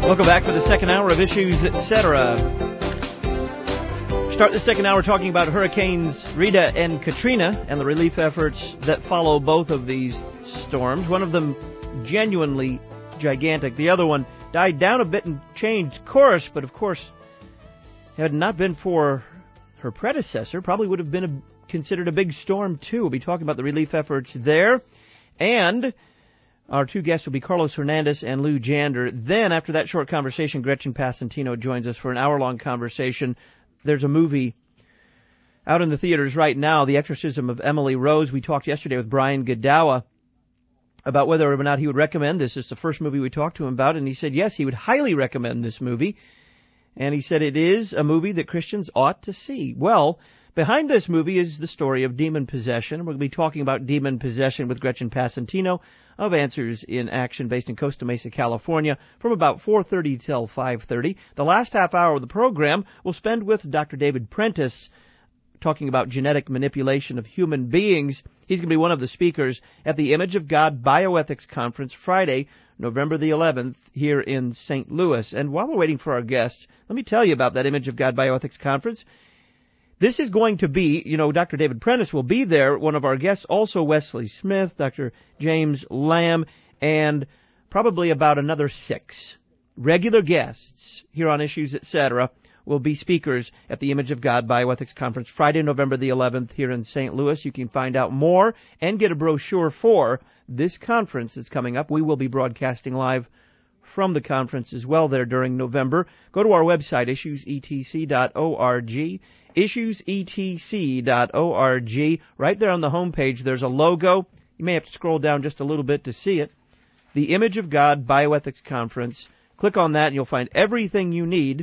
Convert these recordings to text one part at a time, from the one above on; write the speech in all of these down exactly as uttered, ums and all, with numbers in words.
Welcome back for the second hour of Issues, et cetera. Start the second hour talking about Hurricanes Rita and Katrina and the relief efforts that follow both of these storms. One of them genuinely gigantic. The other one died down a bit and changed course, but of course, had it not been for her predecessor, probably would have been a, considered a big storm too. We'll be talking about the relief efforts there. And our two guests will be Carlos Hernandez and Lou Jander. Then, after that short conversation, Gretchen Passantino joins us for an hour-long conversation. There's a movie out in the theaters right now, The Exorcism of Emily Rose. We talked yesterday with Brian Godawa about whether or not he would recommend this. It's the first movie we talked to him about, and he said yes, he would highly recommend this movie. And he said it is a movie that Christians ought to see. Well, behind this movie is the story of demon possession. We're going to be talking about demon possession with Gretchen Passantino of Answers in Action, based in Costa Mesa, California, from about four thirty till five thirty. The last half hour of the program we'll spend with Doctor David Prentice, talking about genetic manipulation of human beings. He's going to be one of the speakers at the Image of God Bioethics Conference Friday, November the eleventh, here in Saint Louis. And while we're waiting for our guests, let me tell you about that Image of God Bioethics Conference. This is going to be, you know, Doctor David Prentice will be there, one of our guests, also Wesley Smith, Doctor James Lamb, and probably about another six regular guests here on Issues, et cetera, will be speakers at the Image of God Bioethics Conference Friday, November the eleventh, here in Saint Louis. You can find out more and get a brochure for this conference that's coming up. We will be broadcasting live from the conference as well there during November. Go to our website, issues e t c dot org, issues e t c dot org. Right there on the homepage, there's a logo. You may have to scroll down just a little bit to see it. The Image of God Bioethics Conference. Click on that and you'll find everything you need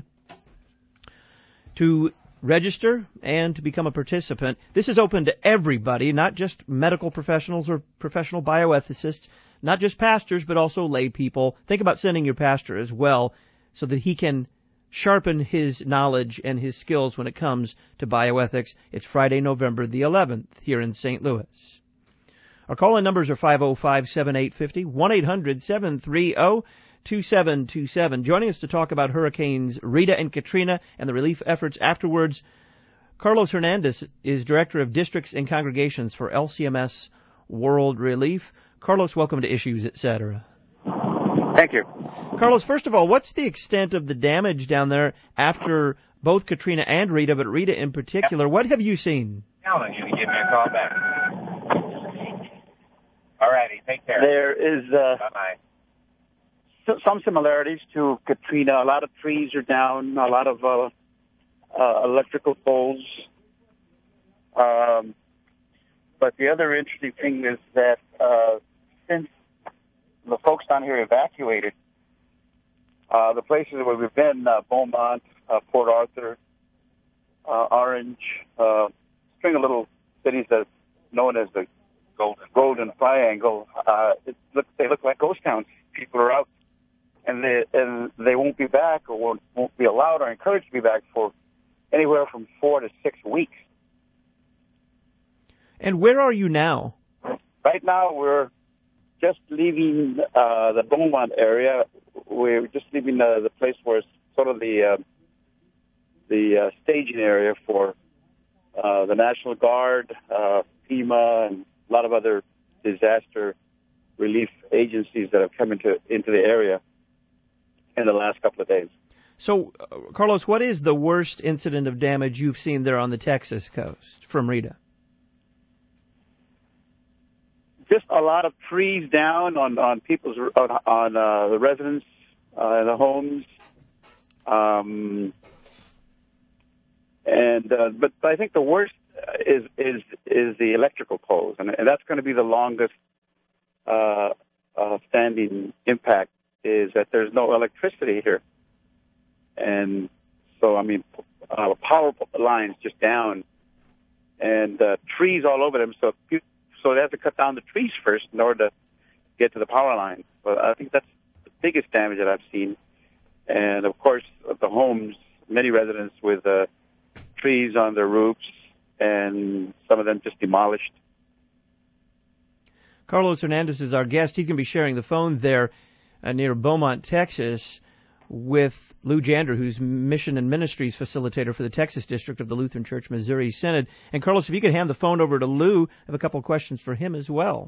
to register and to become a participant. This is open to everybody, not just medical professionals or professional bioethicists, not just pastors, but also lay people. Think about sending your pastor as well so that he can sharpen his knowledge and his skills when it comes to bioethics. It's Friday, November the eleventh here in Saint Louis. Our call-in numbers are five oh five, seven eight five oh, one eight hundred, seven three oh, two seven two seven. Joining us to talk about Hurricanes Rita and Katrina and the relief efforts afterwards, Carlos Hernandez is Director of Districts and Congregations for L C M S World Relief. Carlos, welcome to Issues, et cetera. Thank you. Carlos, first of all, what's the extent of the damage down there after both Katrina and Rita, but Rita in particular? What have you seen? Telling you to give me a call back. All righty, take care. There is uh, Bye-bye. some similarities to Katrina. A lot of trees are down, a lot of uh, uh, electrical poles. Um, but the other interesting thing is that uh, since the folks down here evacuated, uh, the places where we've been, uh, Beaumont, uh, Port Arthur, uh, Orange, uh, string of little cities that's known as the Golden, Golden Triangle, uh, it look, they look like ghost towns. People are out, and they, and they won't be back or won't, won't be allowed or encouraged to be back for anywhere from four to six weeks. And where are you now? Right now, we're just leaving uh, the Beaumont area. We're just leaving uh, the place where it's sort of the uh, the uh, staging area for uh, the National Guard, uh, FEMA, and a lot of other disaster relief agencies that have come into into the area in the last couple of days. So, uh, Carlos, what is the worst incident of damage you've seen there on the Texas coast from Rita? Just a lot of trees down on on people's on, on uh, the residents uh, in the homes, um, and uh, but, but I think the worst is is is the electrical poles, and, and that's going to be the longest uh, uh, standing impact. Is that there's no electricity here, and so I mean uh, power lines just down, and uh, trees all over them. So people. So they have to cut down the trees first in order to get to the power line. But I think that's the biggest damage that I've seen. And, of course, the homes, many residents with uh, trees on their roofs, and some of them just demolished. Carlos Hernandez is our guest. He's going to be sharing the phone there uh, near Beaumont, Texas. with Lou Jander, who's Mission and Ministries Facilitator for the Texas District of the Lutheran Church Missouri Synod. And Carlos, if you could hand the phone over to Lou, I have a couple of questions for him as well.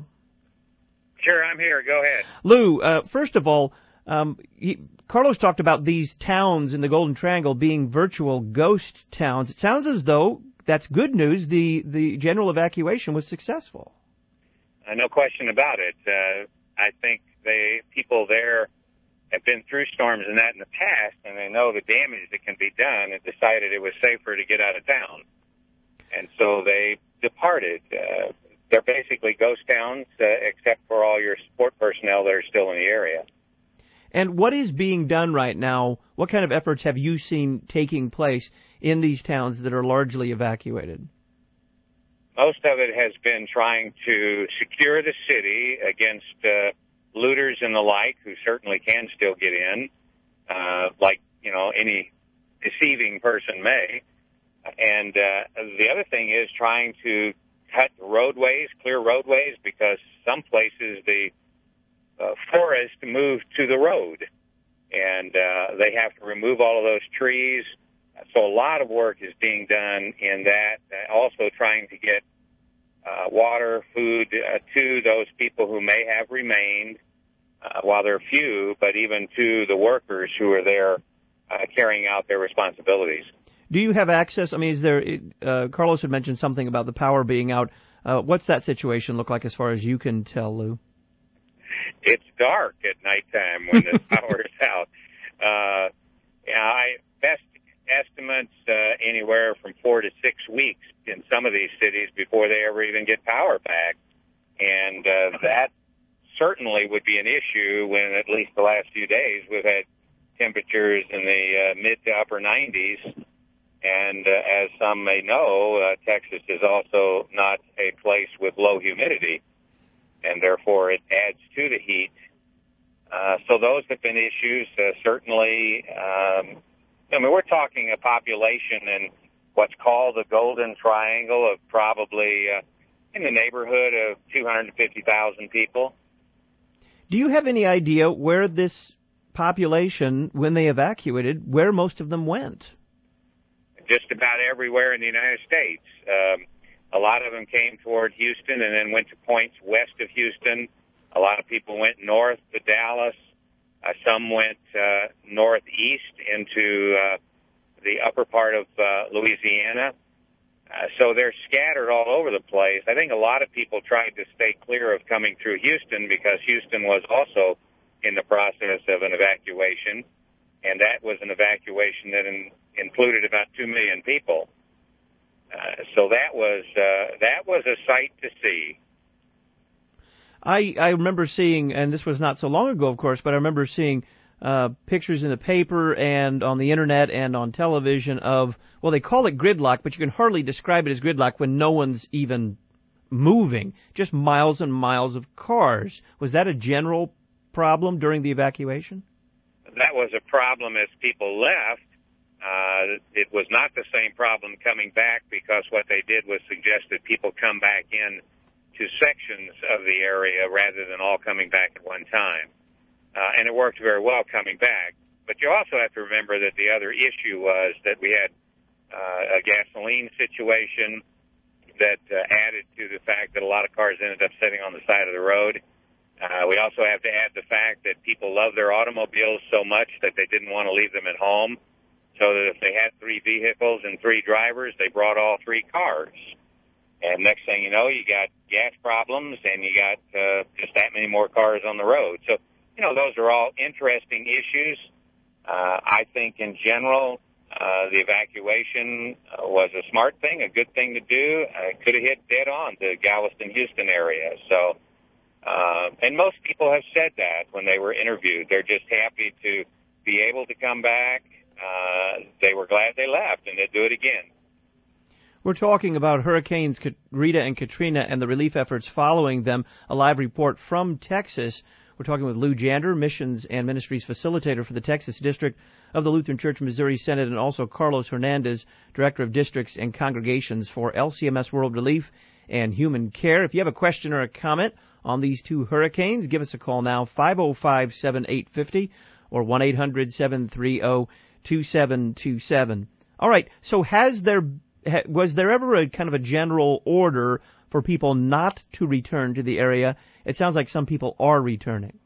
Sure, I'm here. Go ahead. Lou, uh, first of all, um, he, Carlos talked about these towns in the Golden Triangle being virtual ghost towns. It sounds as though that's good news. The, the general evacuation was successful. Uh, no question about it. Uh, I think they people there have been through storms and that in the past, and they know the damage that can be done, and decided it was safer to get out of town. And so they departed. Uh, they're basically ghost towns, uh, except for all your support personnel that are still in the area. And what is being done right now? What kind of efforts have you seen taking place in these towns that are largely evacuated? Most of it has been trying to secure the city against uh, looters and the like, who certainly can still get in, uh, like, you know, any deceiving person may. And uh, the other thing is trying to cut roadways, clear roadways, because some places the uh, forest moved to the road, and uh, they have to remove all of those trees. So a lot of work is being done in that, uh, also trying to get uh, water, food uh, to those people who may have remained, uh, while they're few, but even to the workers who are there uh, carrying out their responsibilities. Do you have access? I mean, is there, uh, Carlos had mentioned something about the power being out. Uh, what's that situation look like as far as you can tell, Lou? It's dark at nighttime when the power is out. Uh, yeah, I, best estimates, uh, anywhere from four to six weeks in some of these cities before they ever even get power back. And, uh, that certainly would be an issue when, at least the last few days, we've had temperatures in the uh, mid to upper nineties. And uh, as some may know, uh, Texas is also not a place with low humidity, and therefore it adds to the heat. Uh, so those have been issues. Uh, certainly, um, I mean, we're talking a population in what's called the Golden Triangle of probably uh, in the neighborhood of two hundred fifty thousand people. Do you have any idea where this population, when they evacuated, where most of them went? Just about everywhere in the United States. Um, a lot of them came toward Houston and then went to points west of Houston. A lot of people went north to Dallas. Uh, some went uh, northeast into uh, the upper part of uh, Louisiana. Uh, so they're scattered all over the place. I think a lot of people tried to stay clear of coming through Houston because Houston was also in the process of an evacuation, and that was an evacuation that in, included about two million people. Uh, so that was uh, that was a sight to see. I, I remember seeing, and this was not so long ago, of course, but I remember seeing uh, pictures in the paper and on the internet and on television of, well, they call it gridlock, but you can hardly describe it as gridlock when no one's even moving, just miles and miles of cars. Was that a general problem during the evacuation? That was a problem as people left. Uh, it was not the same problem coming back, because what they did was suggest that people come back in to sections of the area rather than all coming back at one time. Uh, and it worked very well coming back. But you also have to remember that the other issue was that we had uh, a gasoline situation that uh, added to the fact that a lot of cars ended up sitting on the side of the road. Uh, we also have to add the fact that people love their automobiles so much that they didn't want to leave them at home. So that if they had three vehicles and three drivers, they brought all three cars. And next thing you know, you got gas problems and you got uh, just that many more cars on the road. So, you know, those are all interesting issues. Uh, I think in general, uh, the evacuation uh, was a smart thing, a good thing to do. Uh, could have hit dead on the Galveston, Houston area. So, uh, and most people have said that when they were interviewed. They're just happy to be able to come back. Uh, they were glad they left, and they'd do it again. We're talking about Hurricanes Rita and Katrina and the relief efforts following them. A live report from Texas. We're talking with Lou Jander, Missions and Ministries Facilitator for the Texas District of the Lutheran Church Missouri Synod, and also Carlos Hernandez, Director of Districts and Congregations for L C M S World Relief and Human Care. If you have a question or a comment on these two hurricanes, give us a call now, five oh five, seven eight five oh, or one eight hundred seven three zero two seven two seven. All right, so has there was there ever a kind of a general order for people not to return to the area? It sounds like some people are returning.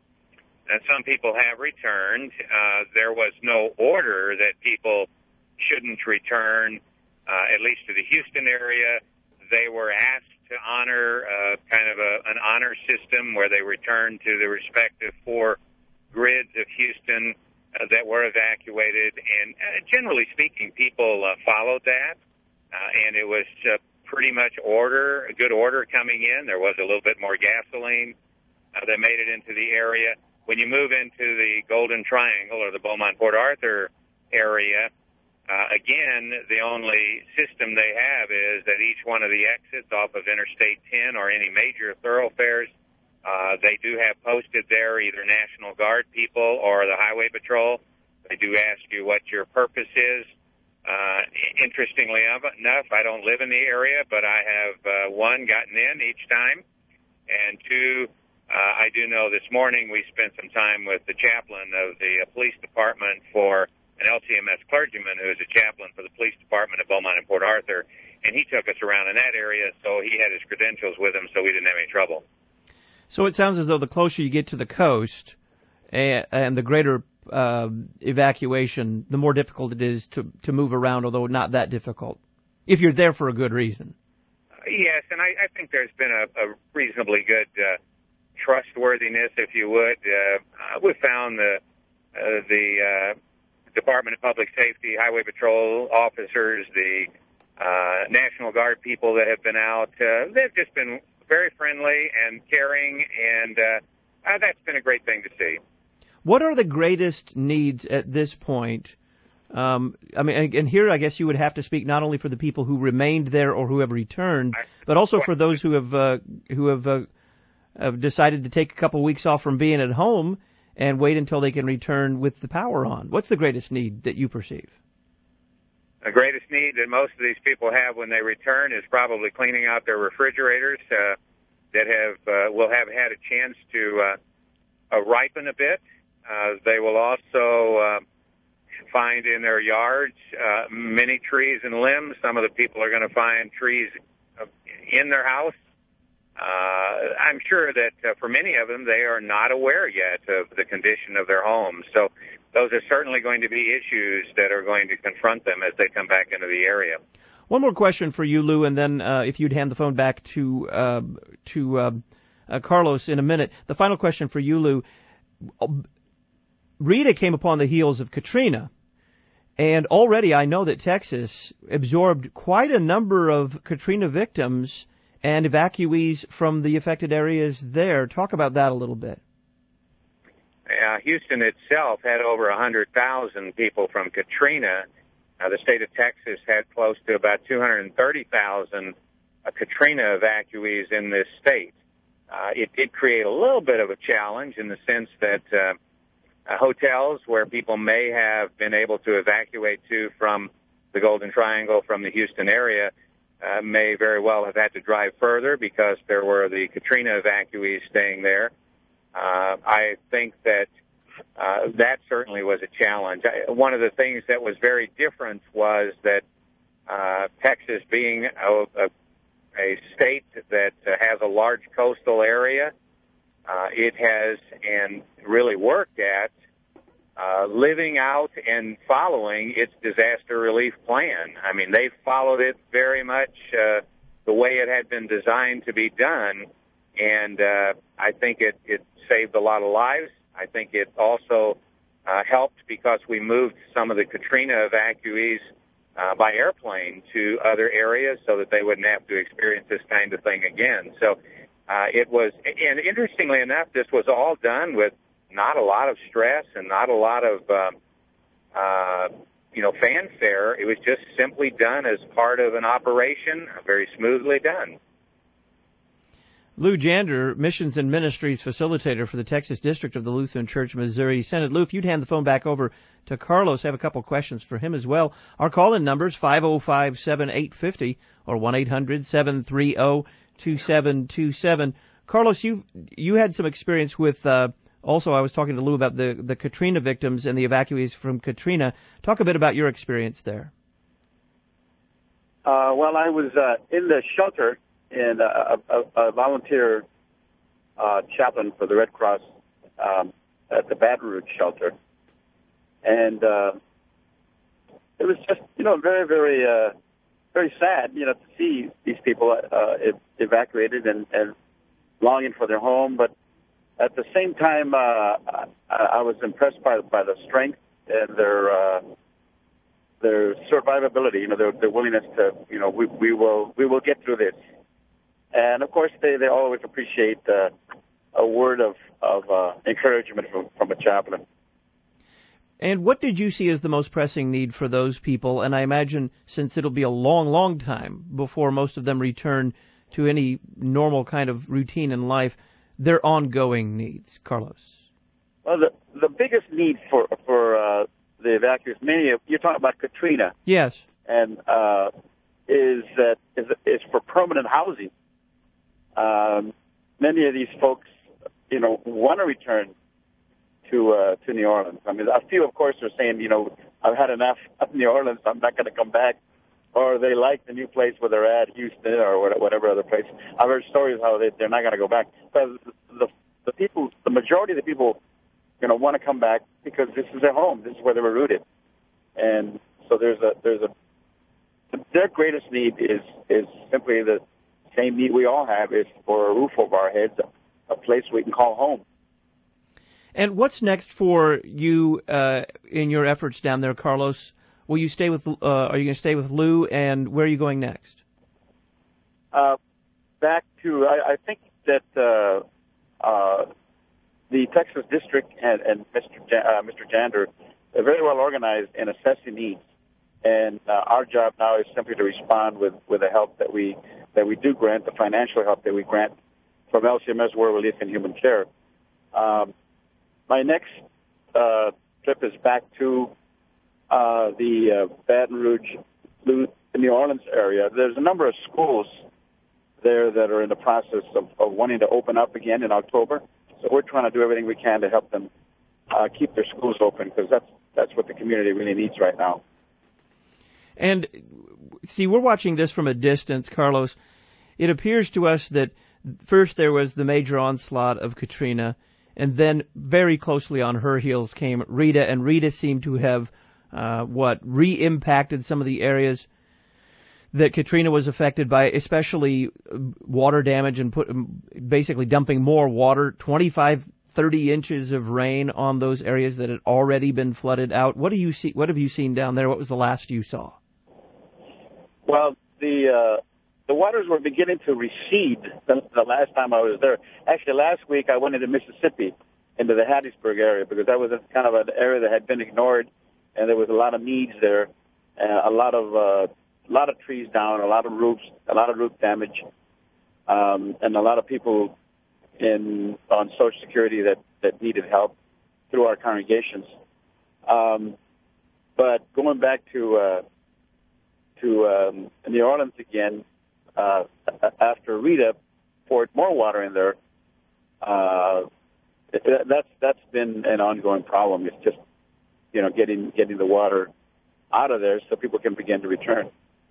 And some people have returned. Uh, there was no order that people shouldn't return, uh, at least to the Houston area. They were asked to honor uh, kind of a, an honor system where they returned to the respective four grids of Houston uh, that were evacuated. And uh, generally speaking, people uh, followed that, uh, and it was uh, pretty much order, a good order coming in. There was a little bit more gasoline uh, that made it into the area. When you move into the Golden Triangle or the Beaumont-Port Arthur area, uh, again, the only system they have is that each one of the exits off of Interstate ten or any major thoroughfares, uh, they do have posted there either National Guard people or the Highway Patrol. They do ask you what your purpose is. Uh, interestingly enough, I don't live in the area, but I have, uh, one, gotten in each time, and two, Uh, I do know this morning we spent some time with the chaplain of the uh, police department for an L T M S clergyman who is a chaplain for the police department of Beaumont and Port Arthur, and he took us around in that area, so he had his credentials with him, so we didn't have any trouble. So it sounds as though the closer you get to the coast and, and the greater uh, evacuation, the more difficult it is to, to move around, although not that difficult, if you're there for a good reason. Uh, yes, and I, I think there's been a, a reasonably good uh, trustworthiness, if you would. Uh, we found the uh, the uh, Department of Public Safety, Highway Patrol officers, the uh, National Guard people that have been out. Uh, they've just been very friendly and caring, and uh, uh, that's been a great thing to see. What are the greatest needs at this point? Um, I mean, and here I guess you would have to speak not only for the people who remained there or who have returned, but also for those who have uh, who have uh, have decided to take a couple weeks off from being at home and wait until they can return with the power on. What's the greatest need that you perceive? The greatest need that most of these people have when they return is probably cleaning out their refrigerators uh, that have uh, will have had a chance to uh, uh, ripen a bit. Uh, they will also uh, find in their yards uh, many trees and limbs. Some of the people are going to find trees uh, in their house. Uh, I'm sure that uh, for many of them, they are not aware yet of the condition of their homes. So those are certainly going to be issues that are going to confront them as they come back into the area. One more question for you, Lou, and then uh, if you'd hand the phone back to uh, to uh, uh, Carlos in a minute. The final question for you, Lou. Rita came upon the heels of Katrina, and already I know that Texas absorbed quite a number of Katrina victims and evacuees from the affected areas there. Talk about that a little bit. Uh, Houston itself had over one hundred thousand people from Katrina. Uh, the state of Texas had close to about two hundred thirty thousand uh, Katrina evacuees in this state. Uh, it did create a little bit of a challenge in the sense that uh, uh, hotels where people may have been able to evacuate to from the Golden Triangle, from the Houston area, Uh, may very well have had to drive further because there were the Katrina evacuees staying there. Uh, I think that uh, that certainly was a challenge. I, one of the things that was very different was that uh, Texas being a, a, a state that uh, has a large coastal area, uh, it has and really worked at Uh, living out and following its disaster relief plan. I mean, they've followed it very much uh, the way it had been designed to be done, and uh, I think it, it saved a lot of lives. I think it also uh, helped because we moved some of the Katrina evacuees uh, by airplane to other areas so that they wouldn't have to experience this kind of thing again. So uh, it was, and interestingly enough, this was all done with not a lot of stress and not a lot of, uh, uh, you know, fanfare. It was just simply done as part of an operation, very smoothly done. Lou Jander, Missions and Ministries Facilitator for the Texas District of the Lutheran Church, Missouri Synod. Lou, if you'd hand the phone back over to Carlos, I have a couple questions for him as well. Our call-in number is five oh five, seven eight five oh or one eight hundred, seven three zero, two seven two seven. Carlos, you you had some experience with uh, Also, I was talking to Lou about the, the Katrina victims and the evacuees from Katrina. Talk a bit about your experience there. Uh, well, I was uh, in the shelter, and uh, a, a volunteer uh, chaplain for the Red Cross um, at the Baton Rouge shelter. And uh, it was just, you know, very, very, uh, very sad, you know, to see these people uh, evacuated and, and longing for their home. But at the same time, uh, I, I was impressed by by the strength and their uh, their survivability. You know, their, their willingness to, you know, we, we will we will get through this. And of course, they, they always appreciate uh, a word of of uh, encouragement from, from a chaplain. And what did you see as the most pressing need for those people? And I imagine, since it'll be a long, long time before most of them return to any normal kind of routine in life, their ongoing needs, Carlos. Well, the the biggest need for for uh, the evacuees, many of you're talking about Katrina, yes, and uh, is that is is for permanent housing. Um, many of these folks, you know, want to return to uh, to New Orleans. I mean, a few, of course, are saying, you know, I've had enough of New Orleans, I'm not going to come back. Or they like the new place where they're at, Houston or whatever other place. I've heard stories how they, they're not going to go back. But the the people, the majority of the people, you know, want to come back because this is their home. This is where they were rooted. And so there's a there's a their greatest need is is simply the same need we all have, is for a roof over our heads, a, a place we can call home. And what's next for you uh, in your efforts down there, Carlos? Will you stay with? Uh, are you going to stay with Lou? And where are you going next? Uh, back to, I, I think that uh, uh, the Texas District and, and Mister Ja- uh, Mister Jander are very well organized in assessing needs, and uh, our job now is simply to respond with, with the help that we that we do grant, the financial help that we grant from L C M S World Relief and Human Care. Um, my next uh, trip is back to Uh, the uh, Baton Rouge, New Orleans area. There's a number of schools there that are in the process of, of wanting to open up again in October. So we're trying to do everything we can to help them uh, keep their schools open, because that's that's what the community really needs right now. And see, we're watching this from a distance, Carlos. It appears to us that first there was the major onslaught of Katrina, and then very closely on her heels came Rita, and Rita seemed to have Uh, what, re-impacted some of the areas that Katrina was affected by, especially water damage and put basically dumping more water, twenty-five, thirty inches of rain on those areas that had already been flooded out. What do you see? What have you seen down there? What was the last you saw? Well, the uh, the waters were beginning to recede the, the last time I was there. Actually, last week I went into Mississippi, into the Hattiesburg area, because that was a, kind of an area that had been ignored. And there was a lot of needs there, uh, a lot of uh, a lot of trees down, a lot of roofs, a lot of roof damage, um, and a lot of people in on Social Security that, that needed help through our congregations. Um, but going back to uh, to um, New Orleans again, uh, after Rita poured more water in there, uh, that's that's been an ongoing problem. It's just you know, getting getting the water out of there so people can begin to return.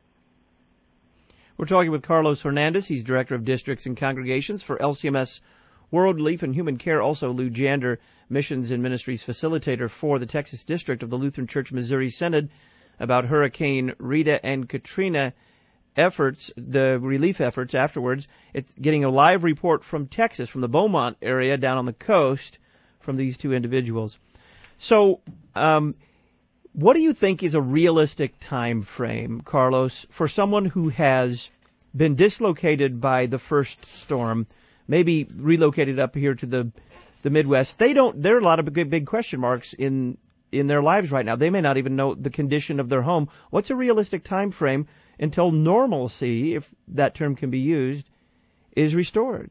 We're talking with Carlos Hernandez. He's Director of Districts and Congregations for L C M S World Relief and Human Care. Also, Lou Jander, Missions and Ministries Facilitator for the Texas District of the Lutheran Church Missouri Synod, about Hurricane Rita and Katrina efforts, the relief efforts afterwards. It's getting a live report from Texas, from the Beaumont area down on the coast, from these two individuals. So, um, what do you think is a realistic time frame, Carlos, for someone who has been dislocated by the first storm, maybe relocated up here to the the Midwest? They don't. There are a lot of big, big question marks in in their lives right now. They may not even know the condition of their home. What's a realistic time frame until normalcy, if that term can be used, is restored?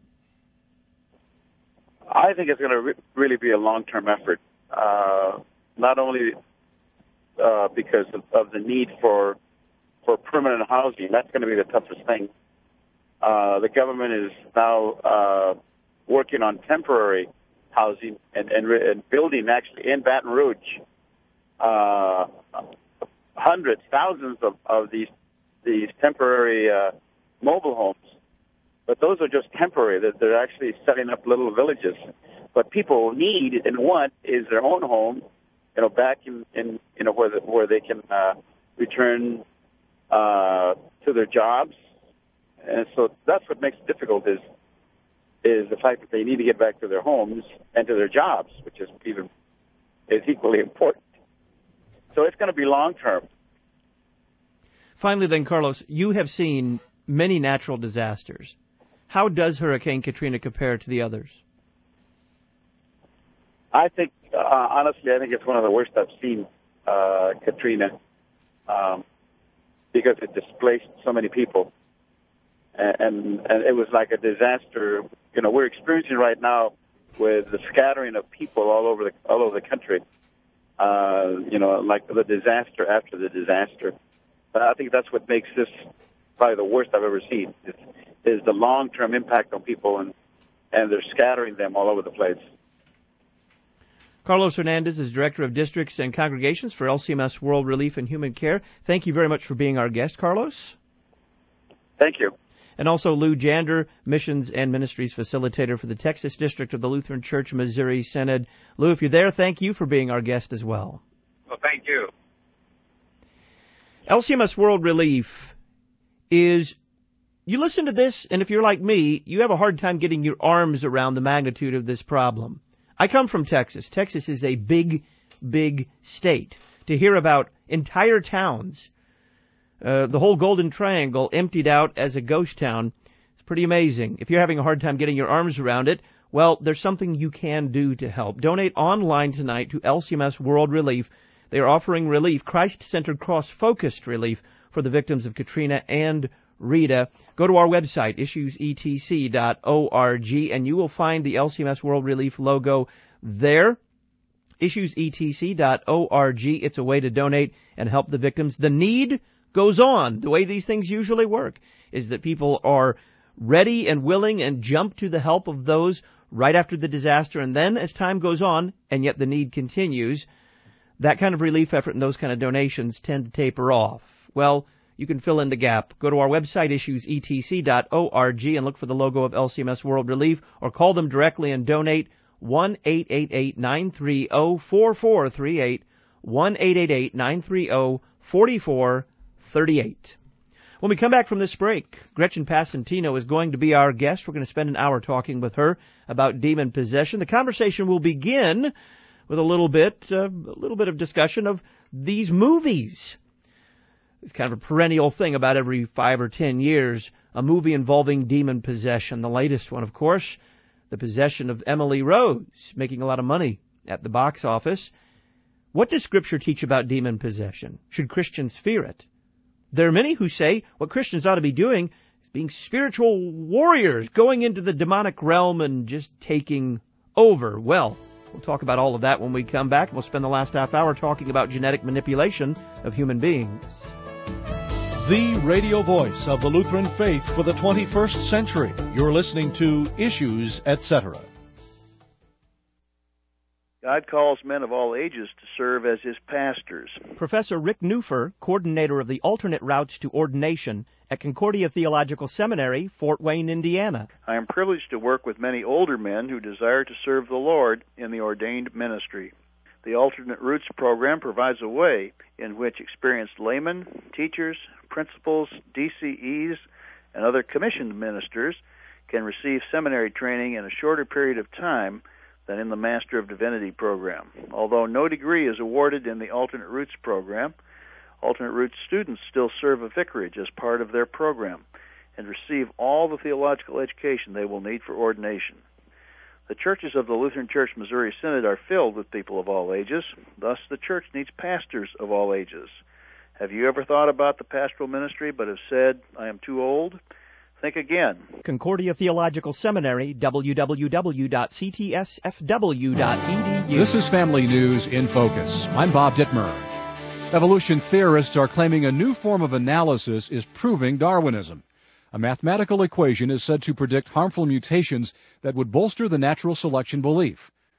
I think it's going to re- really be a long-term effort. Uh, not only uh, because of, of the need for for permanent housing, that's going to be the toughest thing. Uh, the government is now uh, working on temporary housing and, and, and building actually in Baton Rouge uh, hundreds, thousands of, of these these temporary uh, mobile homes. But those are just temporary. They're, they're actually setting up little villages. What people need and want is their own home, you know, back in, in you know, where the, where they can uh, return uh, to their jobs. And so that's what makes it difficult is is the fact that they need to get back to their homes and to their jobs, which is even is equally important. So it's going to be long term. Finally, then, Carlos, you have seen many natural disasters. How does Hurricane Katrina compare to the others? I think, uh, honestly, I think it's one of the worst I've seen, uh, Katrina, um, because it displaced so many people. And, and it was like a disaster. You know, we're experiencing right now with the scattering of people all over the all over the country. Uh, you know, like the disaster after the disaster. But I think that's what makes this probably the worst I've ever seen. Is, is the long-term impact on people, and and they're scattering them all over the place. Carlos Hernandez is Director of Districts and Congregations for L C M S World Relief and Human Care. Thank you very much for being our guest, Carlos. Thank you. And also Lou Jander, Missions and Ministries Facilitator for the Texas District of the Lutheran Church Missouri Synod. Lou, if you're there, thank you for being our guest as well. Well, thank you. L C M S World Relief is, you listen to this, and if you're like me, you have a hard time getting your arms around the magnitude of this problem. I come from Texas. Texas is a big, big state. To hear about entire towns, Uh, the whole Golden Triangle emptied out as a ghost town. It's pretty amazing. If you're having a hard time getting your arms around it, well, there's something you can do to help. Donate online tonight to L C M S World Relief. They are offering relief, Christ-centered, cross-focused relief for the victims of Katrina and Rita. Go to our website, issues e t c dot org, and you will find the L C M S World Relief logo there. issues e t c dot org. It's a way to donate and help the victims. The need goes on. The way these things usually work is that people are ready and willing and jump to the help of those right after the disaster, and then as time goes on, and yet the need continues, that kind of relief effort and those kind of donations tend to taper off. Well, you can fill in the gap. Go to our website, issues e t c dot org, and look for the logo of L C M S World Relief, or call them directly and donate one eight eight eight nine three zero four four three eight, one eight eight eight nine three zero four four thirty-eight. When we come back from this break, Gretchen Passantino is going to be our guest. We're going to spend an hour talking with her about demon possession. The conversation will begin with a little bit, uh, a little bit of discussion of these movies. It's kind of a perennial thing about every five or ten years, a movie involving demon possession. The latest one, of course, the possession of Emily Rose, making a lot of money at the box office. What does Scripture teach about demon possession? Should Christians fear it? There are many who say what Christians ought to be doing is being spiritual warriors, going into the demonic realm and just taking over. Well, we'll talk about all of that when we come back. We'll spend the last half hour talking about genetic manipulation of human beings. The radio voice of the Lutheran faith for the twenty-first century. You're listening to Issues, et cetera. God calls men of all ages to serve as his pastors. Professor Rick Newfer, coordinator of the alternate routes to ordination at Concordia Theological Seminary, Fort Wayne, Indiana. I am privileged to work with many older men who desire to serve the Lord in the ordained ministry. The Alternate Routes program provides a way in which experienced laymen, teachers, principals, D C Es, and other commissioned ministers can receive seminary training in a shorter period of time than in the Master of Divinity program. Although no degree is awarded in the Alternate Routes program, Alternate Routes students still serve a vicarage as part of their program and receive all the theological education they will need for ordination. The churches of the Lutheran Church Missouri Synod are filled with people of all ages. Thus, the church needs pastors of all ages. Have you ever thought about the pastoral ministry but have said, I am too old? Think again. Concordia Theological Seminary, w w w dot c t s f w dot e d u. This is Family News in Focus. I'm Bob Dittmer. Evolution theorists are claiming a new form of analysis is proving Darwinism. A mathematical equation is said to predict harmful mutations that would bolster the natural selection belief.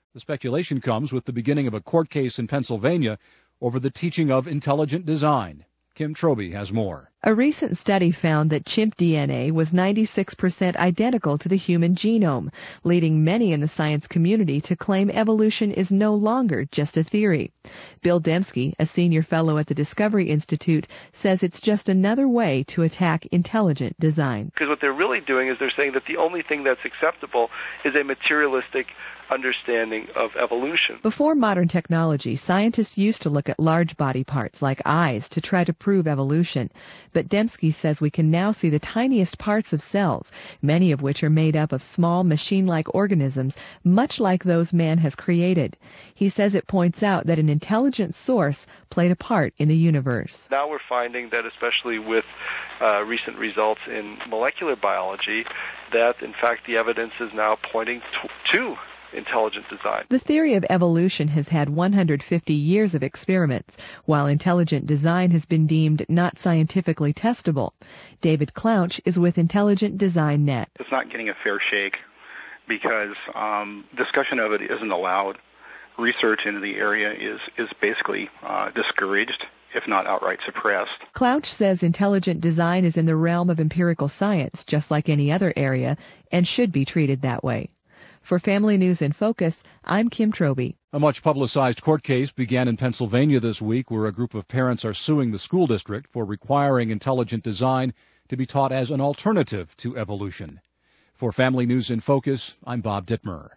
The speculation comes with the beginning of a court case in Pennsylvania over the teaching of intelligent design. Kim Troby has more. A recent study found that chimp D N A was ninety-six percent identical to the human genome, leading many in the science community to claim evolution is no longer just a theory. Bill Dembski, a senior fellow at the Discovery Institute, says it's just another way to attack intelligent design. Because what they're really doing is they're saying that the only thing that's acceptable is a materialistic understanding of evolution. Before modern technology, scientists used to look at large body parts like eyes to try to prove evolution. But Dembski says we can now see the tiniest parts of cells, many of which are made up of small machine-like organisms, much like those man has created. He says it points out that an intelligent source played a part in the universe. Now we're finding that, especially with uh, recent results in molecular biology, that in fact the evidence is now pointing to, to intelligent design. The theory of evolution has had one hundred fifty years of experiments, while intelligent design has been deemed not scientifically testable. David Clouch is with Intelligent Design Net. It's not getting a fair shake because um, discussion of it isn't allowed. Research into the area is, is basically uh, discouraged, if not outright suppressed. Clouch says intelligent design is in the realm of empirical science, just like any other area, and should be treated that way. For Family News in Focus, I'm Kim Troby. A much-publicized court case began in Pennsylvania this week where a group of parents are suing the school district for requiring intelligent design to be taught as an alternative to evolution. For Family News in Focus, I'm Bob Dittmer.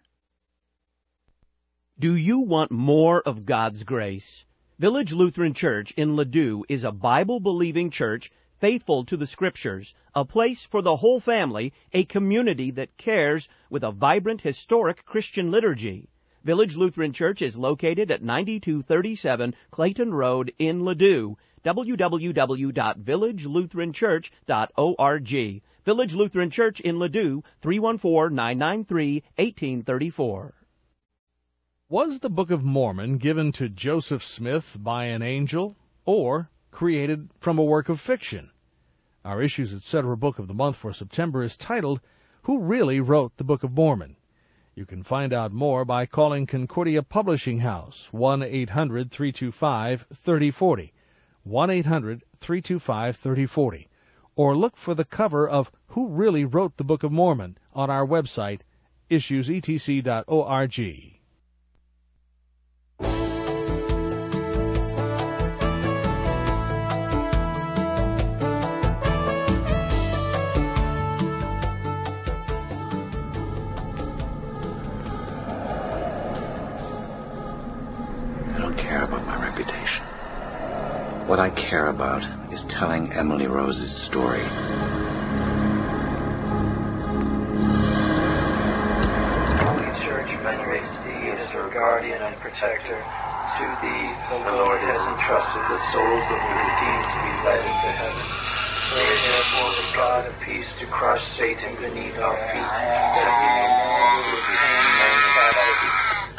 Do you want more of God's grace? Village Lutheran Church in Ladue is a Bible-believing church faithful to the Scriptures, a place for the whole family, a community that cares with a vibrant, historic Christian liturgy. Village Lutheran Church is located at ninety-two thirty-seven Clayton Road in Ladue. w w w dot village lutheran church dot org. Village Lutheran Church in Ladue, three one four, nine nine three, one eight three four. Was the Book of Mormon given to Joseph Smith by an angel or created from a work of fiction? Our Issues Etc. Book of the Month for September is titled, Who Really Wrote the Book of Mormon? You can find out more by calling Concordia Publishing House, one eight hundred, three two five, three oh four oh, one eight hundred, three two five, three oh four oh, or look for the cover of Who Really Wrote the Book of Mormon on our website, issues e t c dot org. What I care about is telling Emily Rose's story. Holy Church venerates thee as her guardian and protector. To thee the Lord has entrusted the souls of the redeemed to be led into heaven. Pray therefore the God of peace to crush Satan beneath our feet, that we may no longer retain man's captivity.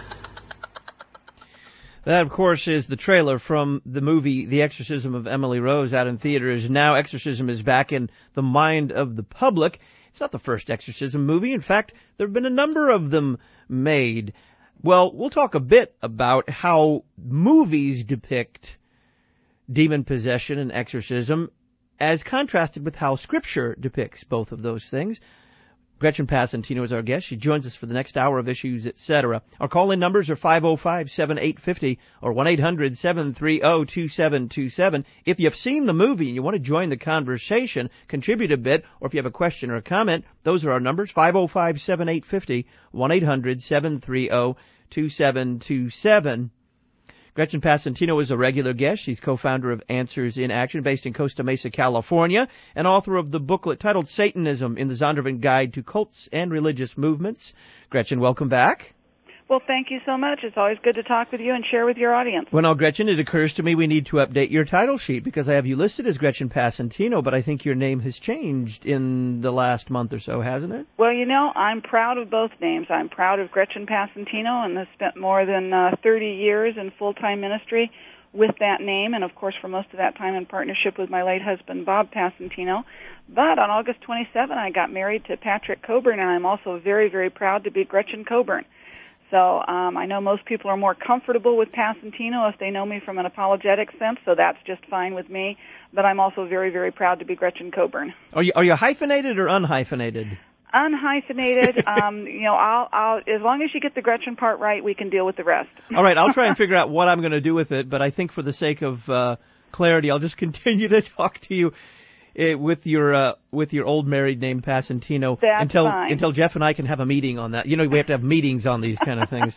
That, of course, is the trailer from the movie The Exorcism of Emily Rose out in theaters. Now exorcism is back in the mind of the public. It's not the first exorcism movie. In fact, there have been a number of them made. Well, we'll talk a bit about how movies depict demon possession and exorcism as contrasted with how Scripture depicts both of those things. Gretchen Passantino is our guest. She joins us for the next hour of Issues, et cetera. Our call-in numbers are five oh five, seven eight five oh or one eight hundred, seven three oh, two seven two seven. If you've seen the movie and you want to join the conversation, contribute a bit, or if you have a question or a comment, those are our numbers, five oh five, seven eight five oh, one eight hundred, seven three oh, two seven two seven. Gretchen Passantino is a regular guest. She's co-founder of Answers in Action, based in Costa Mesa, California, and author of the booklet titled Satanism in the Zondervan Guide to Cults and Religious Movements. Gretchen, welcome back. Well, thank you so much. It's always good to talk with you and share with your audience. Well, now, Gretchen, it occurs to me we need to update your title sheet because I have you listed as Gretchen Passantino, but I think your name has changed in the last month or so, hasn't it? Well, you know, I'm proud of both names. I'm proud of Gretchen Passantino and have spent more than uh, thirty years in full-time ministry with that name, and, of course, for most of that time in partnership with my late husband, Bob Passantino. But on August twenty-seventh, I got married to Patrick Coburn, and I'm also very, very proud to be Gretchen Coburn. So um, I know most people are more comfortable with Passantino if they know me from an apologetic sense, so that's just fine with me. But I'm also very, very proud to be Gretchen Coburn. Are you are you hyphenated or unhyphenated? Unhyphenated. um, you know, I'll, I'll as long as you get the Gretchen part right, we can deal with the rest. All right, I'll try and figure out what I'm going to do with it. But I think for the sake of uh, clarity, I'll just continue to talk to you uh, with your uh, with your old married name Passantino That's until fine. until Jeff and I can have a meeting on that. You know, we have to have meetings on these kind of things.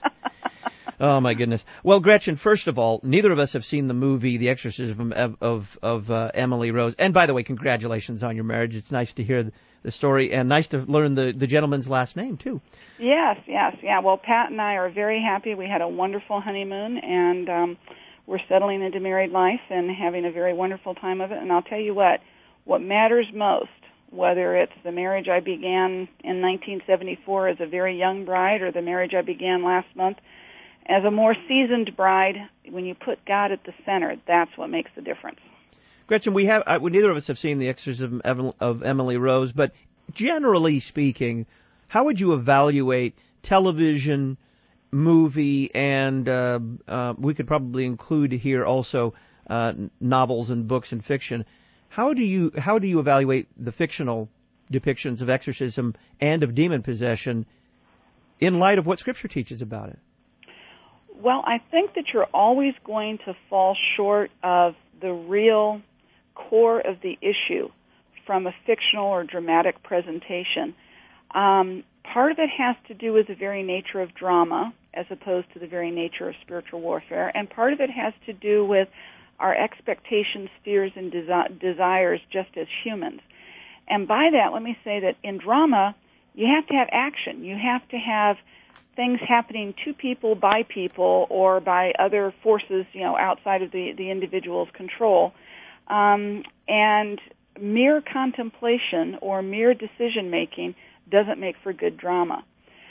Oh my goodness. Well, Gretchen, first of all, neither of us have seen the movie The Exorcism of of, of uh, Emily Rose. And by the way, congratulations on your marriage. It's nice to hear the story and nice to learn the the gentleman's last name too. Yes, yes, yeah. Well, Pat and I are very happy. We had a wonderful honeymoon, and um, we're settling into married life and having a very wonderful time of it. And I'll tell you what, what matters most, whether it's the marriage I began in nineteen seventy-four as a very young bride or the marriage I began last month as a more seasoned bride, when you put God at the center, that's what makes the difference. Gretchen, we have uh, we, neither of us have seen The Exorcism of Emily Rose, but generally speaking, how would you evaluate television, movie, and uh, uh, we could probably include here also uh, novels and books and fiction? How do you how do you evaluate the fictional depictions of exorcism and of demon possession in light of what Scripture teaches about it? Well, I think that you're always going to fall short of the real core of the issue from a fictional or dramatic presentation. Um, part of it has to do with the very nature of drama as opposed to the very nature of spiritual warfare, and part of it has to do with our expectations, fears, and desi- desires just as humans. And by that, let me say that in drama, you have to have action. You have to have things happening to people, by people, or by other forces, you know, outside of the, the individual's control. Um, and mere contemplation or mere decision-making doesn't make for good drama.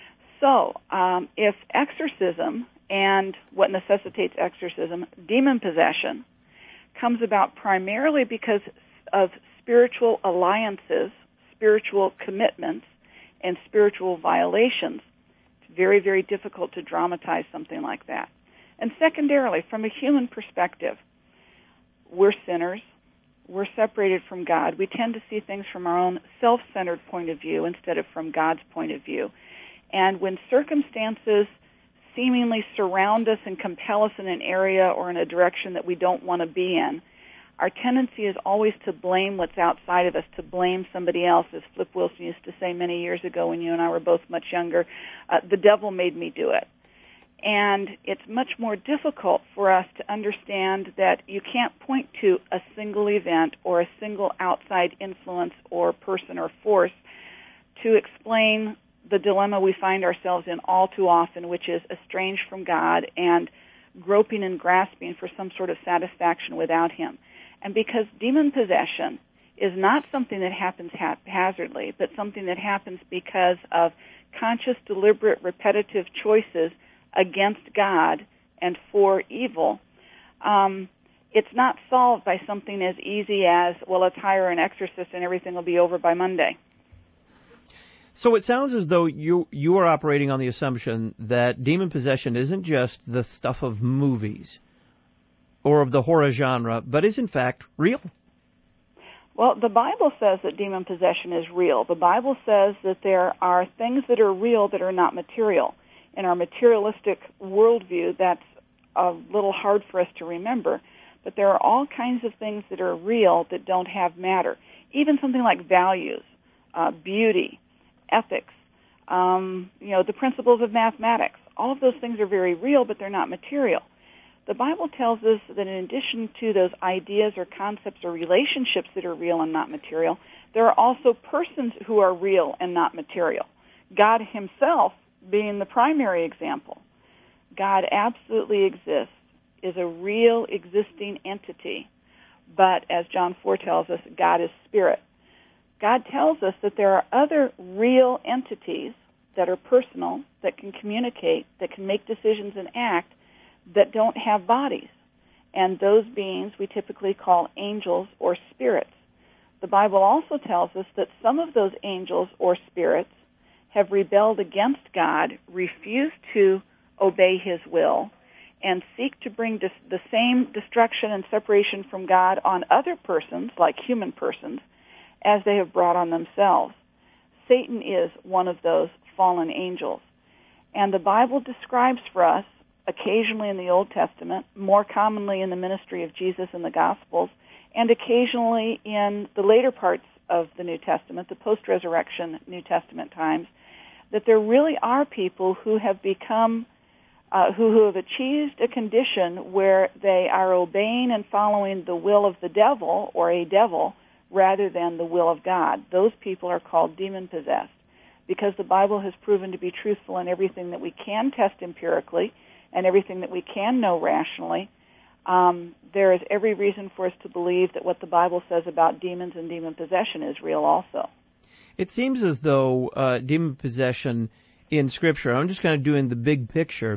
So um, if exorcism and what necessitates exorcism, demon possession, comes about primarily because of spiritual alliances, spiritual commitments, and spiritual violations, very, very difficult to dramatize something like that. And secondarily, from a human perspective, we're sinners. We're separated from God. We tend to see things from our own self-centered point of view instead of from God's point of view. And when circumstances seemingly surround us and compel us in an area or in a direction that we don't want to be in, our tendency is always to blame what's outside of us, to blame somebody else. As Flip Wilson used to say many years ago when you and I were both much younger, uh, the devil made me do it. And it's much more difficult for us to understand that you can't point to a single event or a single outside influence or person or force to explain the dilemma we find ourselves in all too often, which is estranged from God and groping and grasping for some sort of satisfaction without Him. And because demon possession is not something that happens haphazardly, but something that happens because of conscious, deliberate, repetitive choices against God and for evil, um, it's not solved by something as easy as, well, let's hire an exorcist and everything will be over by Monday. So it sounds as though you you are operating on the assumption that demon possession isn't just the stuff of movies or of the horror genre, but is in fact real. Well, the Bible says that demon possession is real. The Bible says that there are things that are real that are not material. In our materialistic worldview, that's a little hard for us to remember. But there are all kinds of things that are real that don't have matter. Even something like values, uh, beauty, ethics, um, you know, the principles of mathematics. All of those things are very real, but they're not material. The Bible tells us that in addition to those ideas or concepts or relationships that are real and not material, there are also persons who are real and not material. God Himself being the primary example. God absolutely exists, is a real existing entity, but as John four tells us, God is spirit. God tells us that there are other real entities that are personal, that can communicate, that can make decisions and act, that don't have bodies. And those beings we typically call angels or spirits. The Bible also tells us that some of those angels or spirits have rebelled against God, refused to obey his will, and seek to bring dis- the same destruction and separation from God on other persons, like human persons, as they have brought on themselves. Satan is one of those fallen angels. And the Bible describes for us, occasionally in the Old Testament, more commonly in the ministry of Jesus in the Gospels, and occasionally in the later parts of the New Testament, the post-resurrection New Testament times, that there really are people who have become, uh, who, who have achieved a condition where they are obeying and following the will of the devil or a devil rather than the will of God. Those people are called demon-possessed because the Bible has proven to be truthful in everything that we can test empirically and everything that we can know rationally. Um, there is every reason for us to believe that what the Bible says about demons and demon possession is real also. It seems as though uh, demon possession in Scripture, I'm just kind of doing the big picture,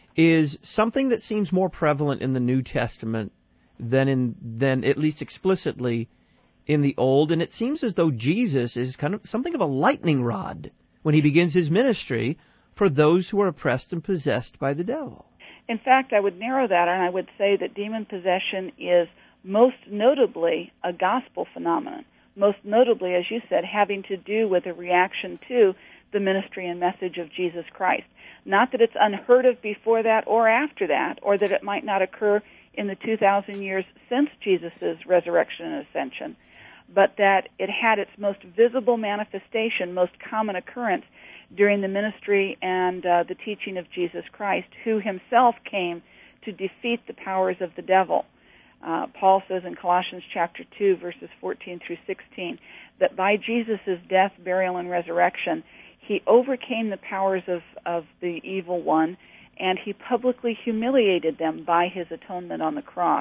is something that seems more prevalent in the New Testament than in than at least explicitly in the Old. And it seems as though Jesus is kind of something of a lightning rod when he begins his ministry for those who are oppressed and possessed by the devil. In fact, I would narrow that, and I would say that demon possession is most notably a gospel phenomenon, most notably, as you said, having to do with a reaction to the ministry and message of Jesus Christ. Not that it's unheard of before that or after that, or that it might not occur in the two thousand years since Jesus' resurrection and ascension, but that it had its most visible manifestation, most common occurrence during the ministry and uh, the teaching of Jesus Christ, who himself came to defeat the powers of the devil. Uh, Paul says in Colossians chapter two, verses fourteen through sixteen, that by Jesus' death, burial, and resurrection, he overcame the powers of, of the evil one, and he publicly humiliated them by his atonement on the cross.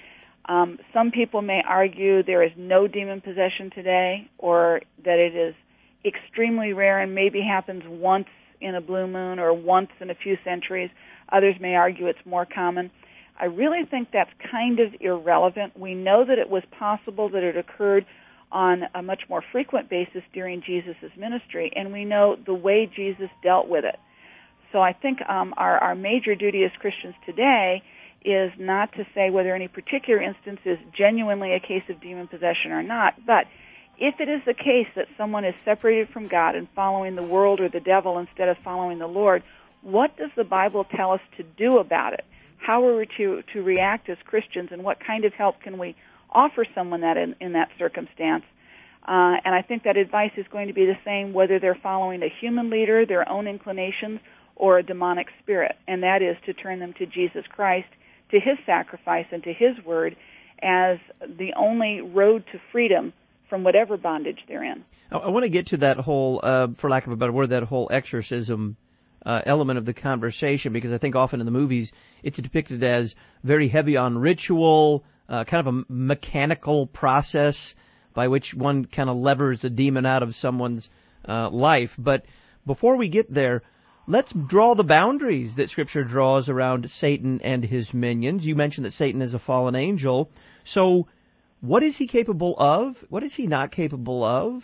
Um, some people may argue there is no demon possession today, or that it is extremely rare and maybe happens once in a blue moon or once in a few centuries. Others may argue it's more common. I really think that's kind of irrelevant. We know that it was possible that it occurred on a much more frequent basis during Jesus' ministry, and we know the way Jesus dealt with it. So I think um, our, our major duty as Christians today is not to say whether any particular instance is genuinely a case of demon possession or not, but if it is the case that someone is separated from God and following the world or the devil instead of following the Lord, what does the Bible tell us to do about it? How are we to, to react as Christians, and what kind of help can we offer someone that in, in that circumstance? Uh, and I think that advice is going to be the same whether they're following a human leader, their own inclinations, or a demonic spirit, and that is to turn them to Jesus Christ, to his sacrifice, and to his word as the only road to freedom from whatever bondage they're in. I, I want to get to that whole, uh, for lack of a better word, that whole exorcism uh, element of the conversation, because I think often in the movies it's depicted as very heavy on ritual, uh, kind of a mechanical process by which one kind of levers a demon out of someone's uh, life. But before we get there, let's draw the boundaries that Scripture draws around Satan and his minions. You mentioned that Satan is a fallen angel. So what is he capable of? What is he not capable of?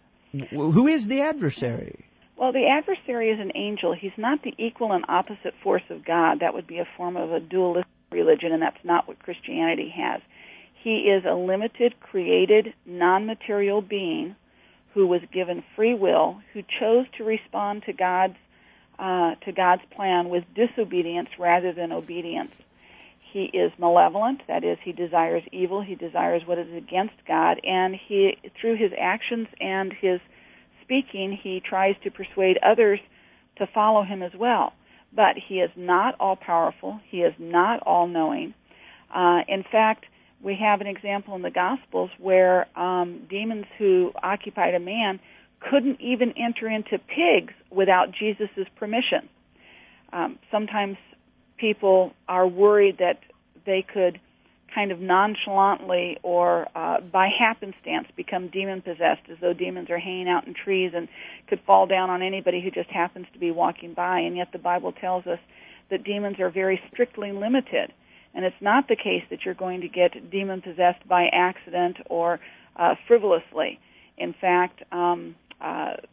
Who is the adversary? Well, the adversary is an angel. He's not the equal and opposite force of God. That would be a form of a dualistic religion, and that's not what Christianity has. He is a limited, created, non-material being who was given free will, who chose to respond to God's uh, to God's plan with disobedience rather than obedience. He is malevolent, that is, he desires evil, he desires what is against God, and he, through his actions and his speaking, he tries to persuade others to follow him as well. But he is not all-powerful, he is not all-knowing. Uh, in fact, we have an example in the Gospels where um, demons who occupied a man couldn't even enter into pigs without Jesus' permission. Um, sometimes people are worried that they could kind of nonchalantly or uh, by happenstance become demon-possessed, as though demons are hanging out in trees and could fall down on anybody who just happens to be walking by. And yet the Bible tells us that demons are very strictly limited. And it's not the case that you're going to get demon-possessed by accident or uh, frivolously. In fact, um, uh,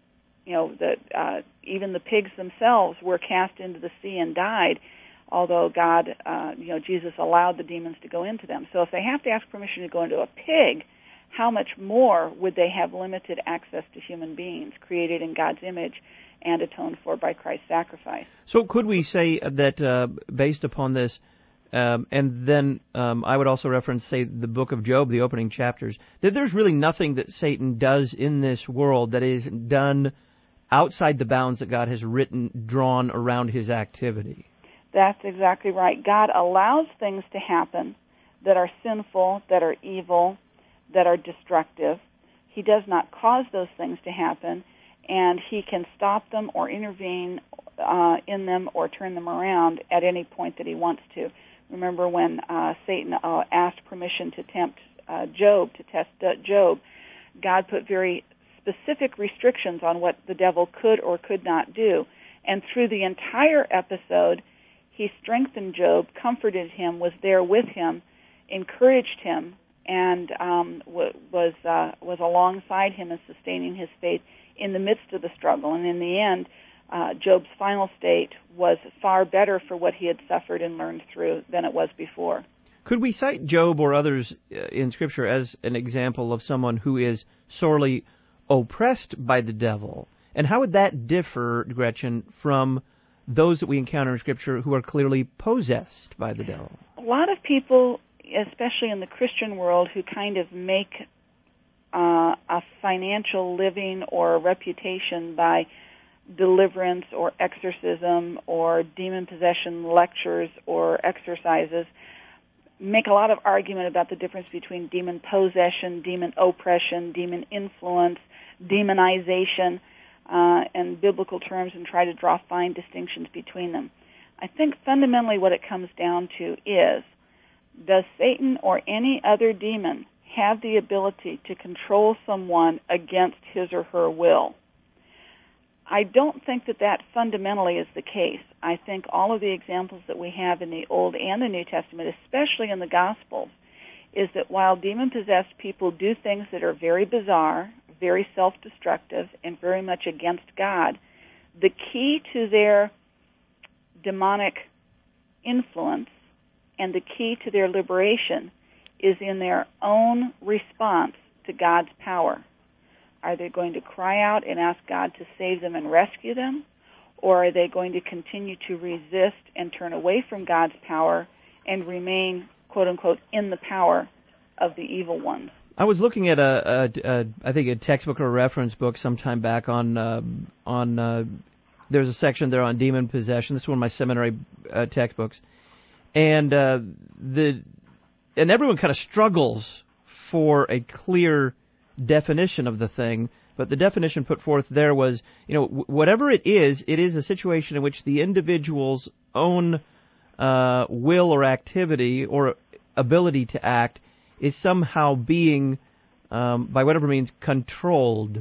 you know, that uh, even the pigs themselves were cast into the sea and died, although God, uh, you know, Jesus allowed the demons to go into them. So if they have to ask permission to go into a pig, how much more would they have limited access to human beings created in God's image and atoned for by Christ's sacrifice? So could we say that uh, based upon this, um, and then um, I would also reference, say, the book of Job, the opening chapters, that there's really nothing that Satan does in this world that is done outside the bounds that God has written, drawn around his activity? That's exactly right. God allows things to happen that are sinful, that are evil, that are destructive. He does not cause those things to happen, and he can stop them or intervene uh, in them or turn them around at any point that he wants to. Remember when uh, Satan uh, asked permission to tempt uh, Job, to test uh, Job, God put very specific restrictions on what the devil could or could not do. And through the entire episode, he strengthened Job, comforted him, was there with him, encouraged him, and um, w- was uh, was alongside him in sustaining his faith in the midst of the struggle. And in the end, uh, Job's final state was far better for what he had suffered and learned through than it was before. Could we cite Job or others in Scripture as an example of someone who is sorely oppressed by the devil? And how would that differ, Gretchen, from those that we encounter in Scripture who are clearly possessed by the devil? A lot of people, especially in the Christian world, who kind of make uh, a financial living or a reputation by deliverance or exorcism or demon possession lectures or exercises, make a lot of argument about the difference between demon possession, demon oppression, demon influence, demonization, uh, and biblical terms, and try to draw fine distinctions between them. I think fundamentally what it comes down to is, does Satan or any other demon have the ability to control someone against his or her will? I don't think that that fundamentally is the case. I think all of the examples that we have in the Old and the New Testament, especially in the Gospels, is that while demon-possessed people do things that are very bizarre, very self-destructive, and very much against God, the key to their demonic influence and the key to their liberation is in their own response to God's power. Are they going to cry out and ask God to save them and rescue them? Or are they going to continue to resist and turn away from God's power and remain, quote unquote, in the power of the evil ones? I was looking at a, a, a I think a textbook or a reference book sometime back on uh, on uh, there's a section there on demon possession. This is one of my seminary uh, textbooks, and uh, the and everyone kind of struggles for a clear definition of the thing. But the definition put forth there was, you know, whatever it is, it is a situation in which the individual's own uh, will or activity or ability to act is somehow being, um, by whatever means, controlled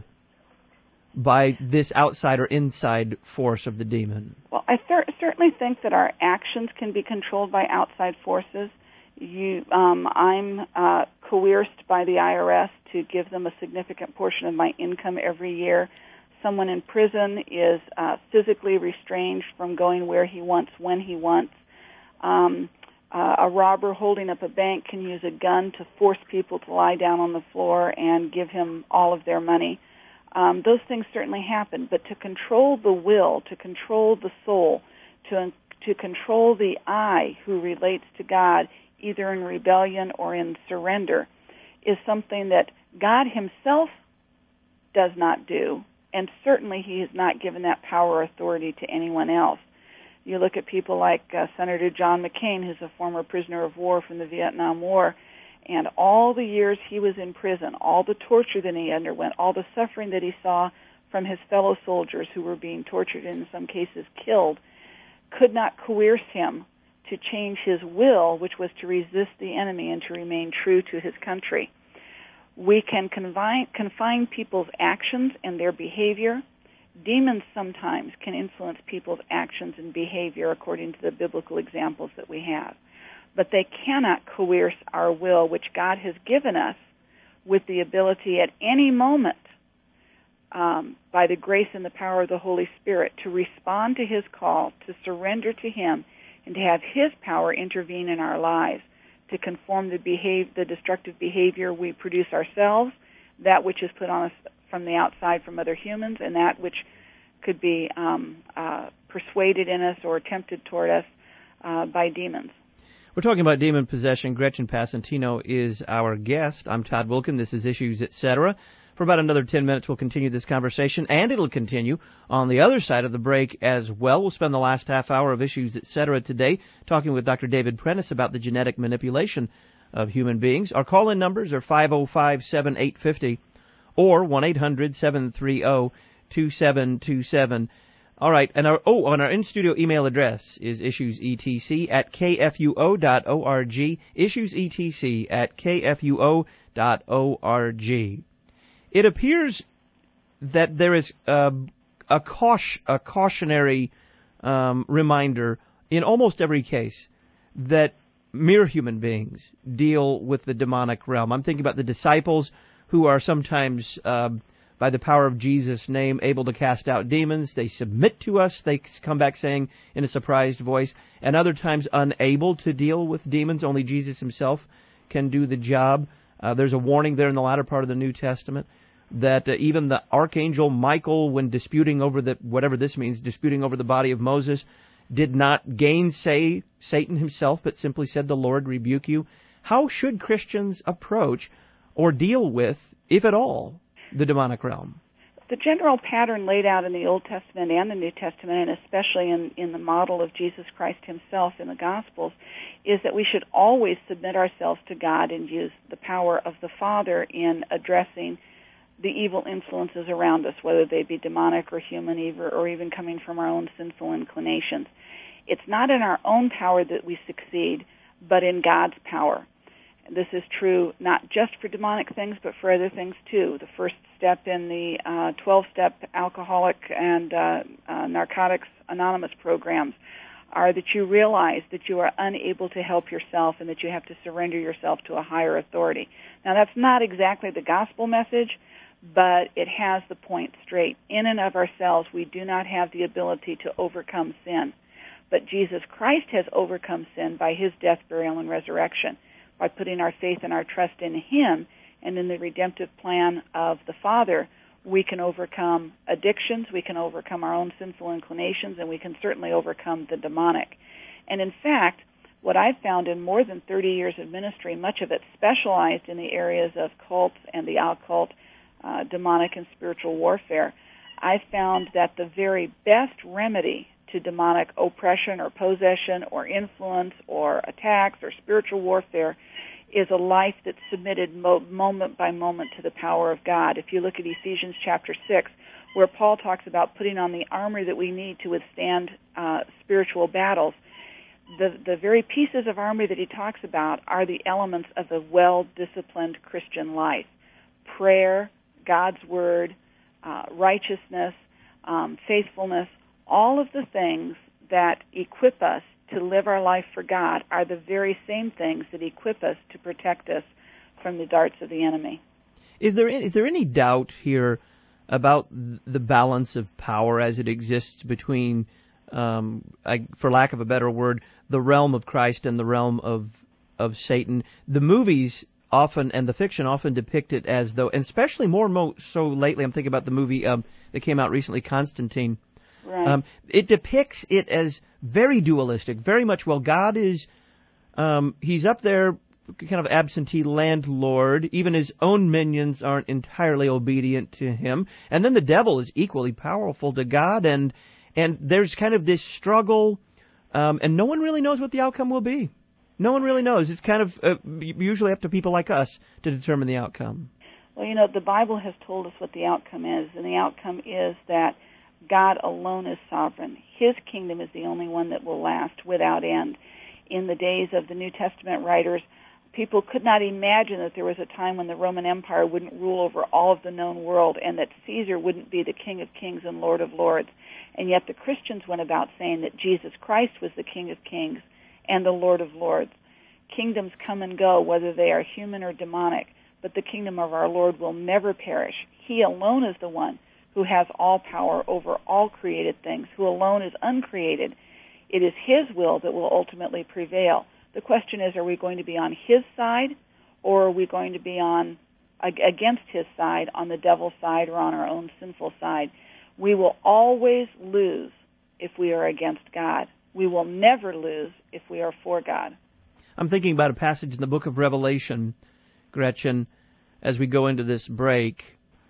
by this outside or inside force of the demon. Well, I cer- certainly think that our actions can be controlled by outside forces. You, um, I'm uh, coerced by the I R S to give them a significant portion of my income every year. Someone in prison is uh, physically restrained from going where he wants, when he wants. Um, uh, a robber holding up a bank can use a gun to force people to lie down on the floor and give him all of their money. Um, those things certainly happen, but to control the will, to control the soul, to to control the I who relates to God, either in rebellion or in surrender, is something that God himself does not do, and certainly he has not given that power or authority to anyone else. You look at people like uh, Senator John McCain, who's a former prisoner of war from the Vietnam War, and all the years he was in prison, all the torture that he underwent, all the suffering that he saw from his fellow soldiers who were being tortured and in some cases killed, could not coerce him to change his will, which was to resist the enemy and to remain true to his country. We can confine, confine people's actions and their behavior. Demons sometimes can influence people's actions and behavior according to the biblical examples that we have. But they cannot coerce our will, which God has given us with the ability at any moment um, by the grace and the power of the Holy Spirit, to respond to his call, to surrender to him, and to have his power intervene in our lives, to conform the, behave, the destructive behavior we produce ourselves, that which is put on us from the outside from other humans, and that which could be um, uh, persuaded in us or tempted toward us uh, by demons. We're talking about demon possession. Gretchen Passantino is our guest. I'm Todd Wilken. This is Issues, et cetera. For about another ten minutes, we'll continue this conversation, and it'll continue on the other side of the break as well. We'll spend the last half hour of Issues, et cetera today talking with Doctor David Prentice about the genetic manipulation of human beings. Our call-in numbers are five oh five, seven eight five oh or one eight hundred, seven three zero, two seven two seven. All right, and our oh, and our in-studio email address is issuesetc at kfuo dot org, issuesetc at kfuo dot org. It appears that there is a, a, caution, a cautionary um, reminder in almost every case that mere human beings deal with the demonic realm. I'm thinking about the disciples who are sometimes, uh, by the power of Jesus' name, able to cast out demons. They submit to us, they come back saying in a surprised voice, and other times unable to deal with demons. Only Jesus himself can do the job. Uh, there's a warning there in the latter part of the New Testament that uh, even the archangel Michael, when disputing over the, whatever this means, disputing over the body of Moses, did not gainsay Satan himself, but simply said, "The Lord rebuke you." How should Christians approach or deal with, if at all, the demonic realm? The general pattern laid out in the Old Testament and the New Testament, and especially in, in the model of Jesus Christ himself in the Gospels, is that we should always submit ourselves to God and use the power of the Father in addressing the evil influences around us, whether they be demonic or human, or even coming from our own sinful inclinations. It's not in our own power that we succeed, but in God's power. This is true not just for demonic things, but for other things too. The first step in the uh, twelve-step alcoholic and uh, uh, narcotics anonymous programs are that you realize that you are unable to help yourself and that you have to surrender yourself to a higher authority. Now, that's not exactly the gospel message, but it has the point straight. In and of ourselves, we do not have the ability to overcome sin. But Jesus Christ has overcome sin by his death, burial, and resurrection, by putting our faith and our trust in him and in the redemptive plan of the Father. We can overcome addictions, we can overcome our own sinful inclinations, and we can certainly overcome the demonic. And in fact, what I've found in more than thirty years of ministry, much of it specialized in the areas of cults and the occult, uh, demonic and spiritual warfare, I found that the very best remedy to demonic oppression or possession or influence or attacks or spiritual warfare is a life that's submitted mo- moment by moment to the power of God. If you look at Ephesians chapter six, where Paul talks about putting on the armor that we need to withstand uh, spiritual battles, the, the very pieces of armor that he talks about are the elements of a well-disciplined Christian life. Prayer, God's Word, uh, righteousness, um, faithfulness, all of the things that equip us to live our life for God are the very same things that equip us to protect us from the darts of the enemy. Is there is there any doubt here about the balance of power as it exists between, um, I, for lack of a better word, the realm of Christ and the realm of of Satan? The movies often and the fiction often depict it as though, and especially more mo- so lately, I'm thinking about the movie um, that came out recently, Constantine. Right. Um, it depicts it as very dualistic, very much, well, God is, um, he's up there, kind of absentee landlord. Even his own minions aren't entirely obedient to him. And then the devil is equally powerful to God, and and there's kind of this struggle, um, and no one really knows what the outcome will be. No one really knows. It's kind of uh, usually up to people like us to determine the outcome. Well, you know, the Bible has told us what the outcome is, and the outcome is that God alone is sovereign. His kingdom is the only one that will last without end. In the days of the New Testament writers, people could not imagine that there was a time when the Roman Empire wouldn't rule over all of the known world and that Caesar wouldn't be the King of Kings and Lord of Lords. And yet the Christians went about saying that Jesus Christ was the King of Kings and the Lord of Lords. Kingdoms come and go, whether they are human or demonic, but the kingdom of our Lord will never perish. He alone is the one who has all power over all created things, who alone is uncreated. It is his will that will ultimately prevail. The question is, are we going to be on his side, or are we going to be on against his side, on the devil's side, or on our own sinful side? We will always lose if we are against God. We will never lose if we are for God. I'm thinking about a passage in the book of Revelation, Gretchen, as we go into this break,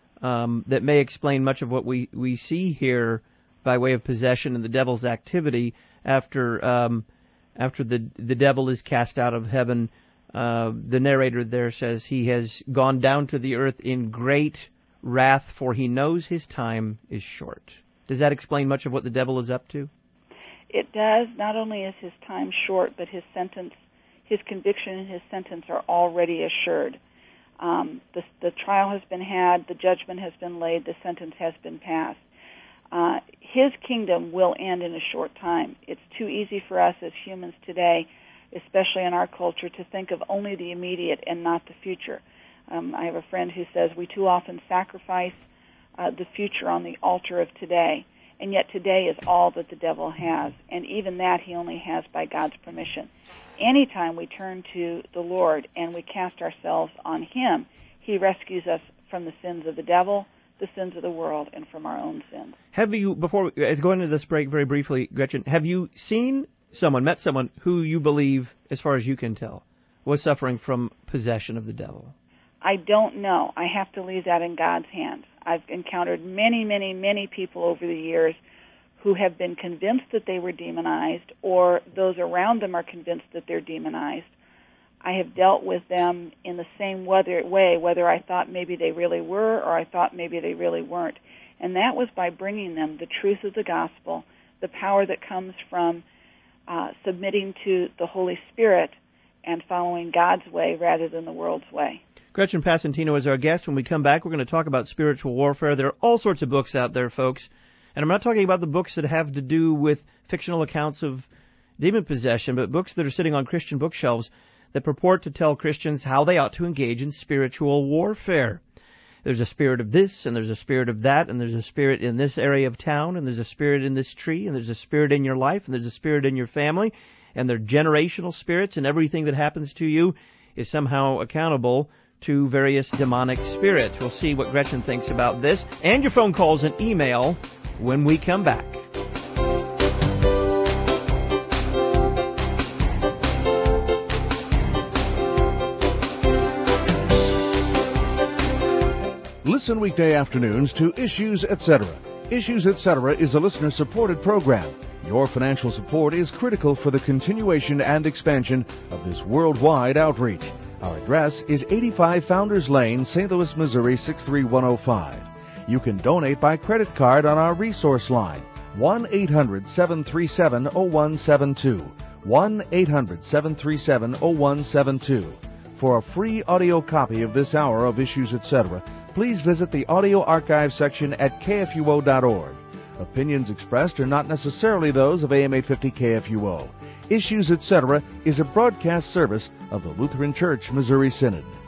um, that may explain much of what we, we see here by way of possession and the devil's activity after um, after the the devil is cast out of heaven. Uh, the narrator there says he has gone down to the earth in great wrath, for he knows his time is short. Does that explain much of what the devil is up to? It does. Not only is his time short, but his sentence, his conviction and his sentence are already assured. Um, the, the trial has been had, the judgment has been laid, the sentence has been passed. Uh, his kingdom will end in a short time. It's too easy for us as humans today, especially in our culture, to think of only the immediate and not the future. Um, I have a friend who says we too often sacrifice uh, the future on the altar of today, and yet today is all that the devil has, and even that he only has by God's permission. Anytime we turn to the Lord and we cast ourselves on him, he rescues us from the sins of the devil, the sins of the world, and from our own sins. Have you, before, as going into this break very briefly, Gretchen, have you seen someone, met someone who you believe, as far as you can tell, was suffering from possession of the devil? I don't know. I have to leave that in God's hands. I've encountered many, many, many people over the years who have been convinced that they were demonized, or those around them are convinced that they're demonized. I have dealt with them in the same whether, way, whether I thought maybe they really were or I thought maybe they really weren't. And that was by bringing them the truth of the gospel, the power that comes from uh, submitting to the Holy Spirit and following God's way rather than the world's way. Gretchen Passantino is our guest. When we come back, we're going to talk about spiritual warfare. There are all sorts of books out there, folks. And I'm not talking about the books that have to do with fictional accounts of demon possession, but books that are sitting on Christian bookshelves that purport to tell Christians how they ought to engage in spiritual warfare. There's a spirit of this, and there's a spirit of that, and there's a spirit in this area of town, and there's a spirit in this tree, and there's a spirit in your life, and there's a spirit in your family, and they're generational spirits, and everything that happens to you is somehow accountable to various demonic spirits. We'll see what Gretchen thinks about this, and your phone calls and email when we come back. Listen weekday afternoons to Issues Etc. Issues Etc. is a listener-supported program. Your financial support is critical for the continuation and expansion of this worldwide outreach. Our address is eighty-five Founders Lane, Saint Louis, Missouri, six three one oh five. You can donate by credit card on our resource line, one eight hundred seven three seven oh one seven two, one eight hundred seven three seven oh one seven two. For a free audio copy of this hour of Issues Etc., please visit the audio archive section at K F U O dot org. Opinions expressed are not necessarily those of A M eight fifty K F U O. Issues Etc. is a broadcast service of the Lutheran Church Missouri Synod.